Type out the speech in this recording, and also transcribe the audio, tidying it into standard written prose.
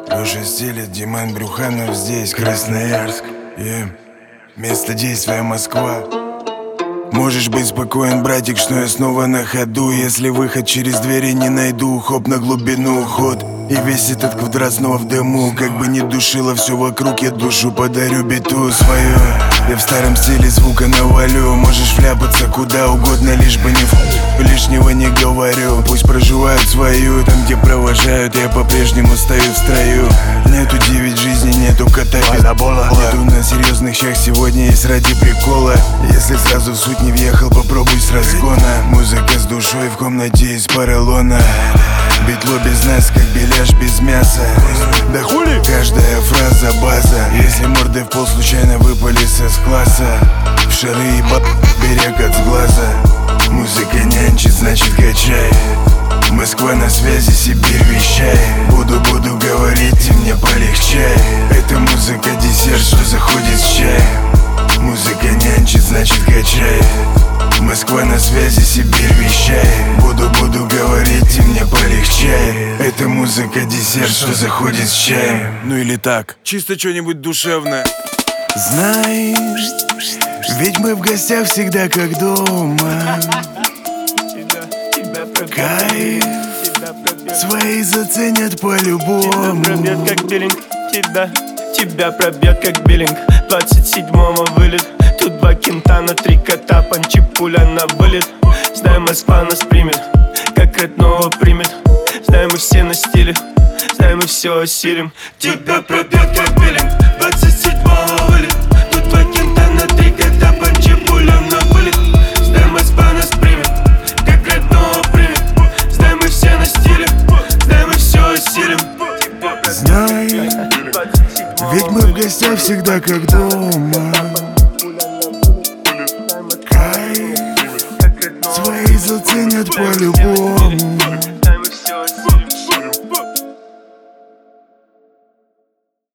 Лёша стелет, Диман Брюханов здесь, Красноярск. Место действия Москва. Можешь быть спокоен, братик, что я снова на ходу. Если выход через двери не найду, хоп, на глубину уход. И весь этот квадрат снова в дыму. Как бы ни душило все вокруг, я душу подарю биту свою. Я в старом стиле звука навалю. Можешь вляпаться куда угодно, лишь бы не лишнего не говорю. Пусть проживают свою, там где провожают, я по-прежнему стою в строю. Нету 9 жизней, нету кота без бола. Нету на серьезных щах, сегодня есть ради прикола. Если сразу в суть не въехал, попробуй с разгона. Музыка с душой в комнате из поролона. Битло без нас, как беляш без мяса. Да хули? Каждая фраза база. Если морды в пол случайно выпали с класса, в шары и берег от сглаза. Музыка нянчит, значит качай. Москва на связи, Сибирь вещай. Буду говорить, и мне полегчай. Это музыка десерт, что заходит с чаем. Музыка нянчит, значит качай. Москва на связи, Сибирь вещай. Буду говорить, и мне полегчай. Это музыка десерт, что заходит с чаем. Ну или так, чисто что-нибудь душевное. Знаешь, ведь мы в гостях всегда как дома. Кайф свои заценят по-любому. Тебя пробьет как биллинг, тебя пробьет как биллинг. 27-го вылет, тут 2 кентана, 3 кота, панчи, пуля на вылет. Знаю, Москва нас примет, как родного примет. Знаю, мы все на стиле, знаю, мы все осилим. Тебя пробьет как биллинг, 27-го вылет, тут 2 кентана, 3 кота, панчи, пуля на вылет. Знаю, Москва нас примет, как родного примет. Знаю, мы все на стиле, знаю, мы все осилим. Знай, ведь мы в гостях всегда как дома. Кайф свои заценят по-любому.